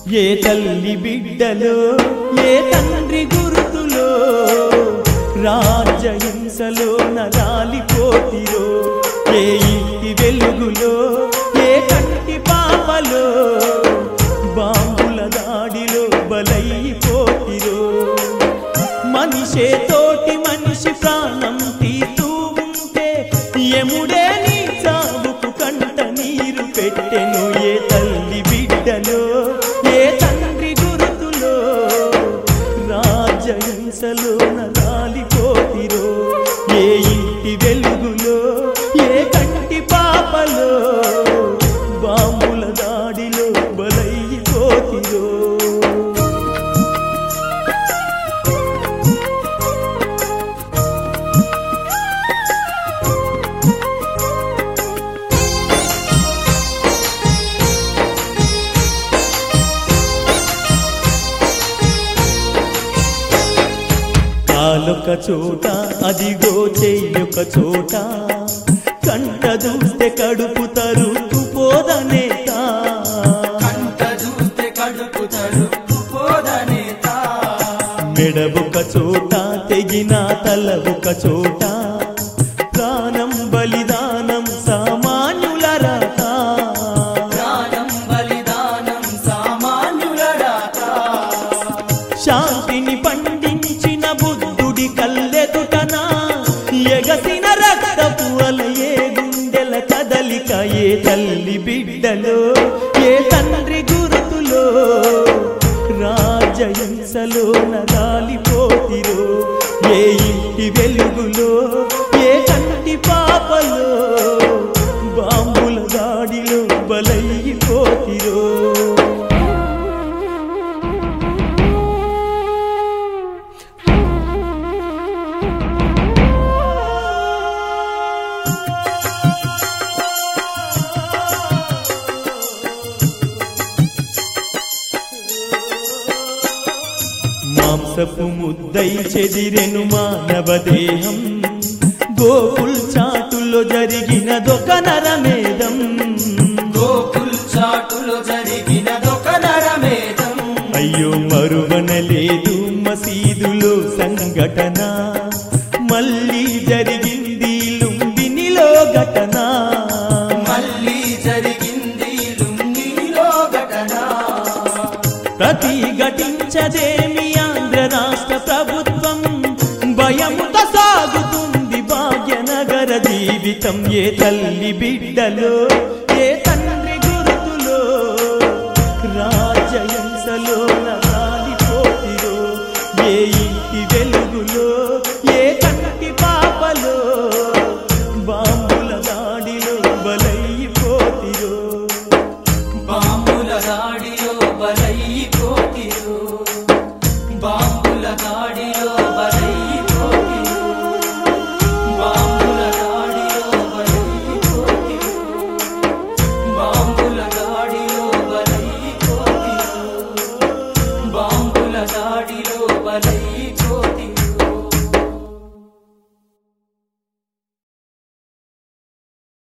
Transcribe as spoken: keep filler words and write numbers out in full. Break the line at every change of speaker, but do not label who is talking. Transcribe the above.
ఏ తల్లి బిడ్డలో ఏ తండ్రి గుర్తులో రాజ్యహింసలో నరాలిపోతిరో ఏ ఇంటి వెలుగులో ఏ కంటి పాపలో బాంబుల దాడిలో బలైపోతిరో మనిషే తోటి మనిషి ప్రాణం తీస్తూ ఉంటే యముడే నీ చావుకు కంట నీరు పెట్టెను ఏ తల్లి బిడ్డలో ఏ తండ్రి గుర్తులో రాజ్యహింసలో నరాలిపోతిరో ఏ ఇంటి వెలుగులో ఏ కంటి పాపలో బాంబుల దాడిలో బలైపోతిరో కాలొక చోట అదిగో చెయ్యొక చోట కంట చూస్తే కడుపు తరుపు పోదనేత
కంట చూస్తే కడుపు తరుపు పోదనేత
మెడబొక చోట తెగిన తల ఒక చోట ప్రాణం బలిదానం సామాన్యుల రాత
ప్రాణం బలిదానం సామాన్యుల రాత
శాంతిని పండించిన బుద్ధుడి కల్లెదుటనా ఎగసిన రక్తపు అలయే గుండెల కదలిక ఏ తల్లి బిడ్డలో ఏ తండ్రి గుర్తులో రాజ్యహింసలో నరాలిపోతిరో ఏ ఇంటి వెలుగులో ఏ కంటి పాపలో బాంబుల దాడిలో బలైపోతిరో మాంసపు ముద్దై చెదిరెను మానవ దేహం గోకుల్ చాటులో జరిగినదొక నరమేధం
గోకుల్ చాటులో జరిగినదొక నరమేధం
అయ్యో మరువనలేదు మసీదులో సంఘటన మళ్ళీ జరిగింది లుంబినిలో ఘటన
మళ్ళీ జరిగింది లుంగిలో ఘటన
ప్రతిఘటించదేమి ఆంధ్ర రాష్ట్ర ప్రభుత్వం భయముతో సాగుతుంది భాగ్యనగర జీవితం ఏ తల్లి బిడ్డలో ఏ తండ్రి గుర్తులో రాజ్యహింసలో నరాలిపోతిరో ఏ ఇంటి వెలుగులో ఏ కంటి పాపలో బాంబుల దాడిలో బలైపోతిరో
బాంబుల దాడిలో బలైపోతిరో బాంబుల దాడిలో బలైపోతిరో బాంబుల దాడిలో బలైపోతిరో బాంబుల దాడిలో బలైపోతిరో బాంబుల దాడిలో బలై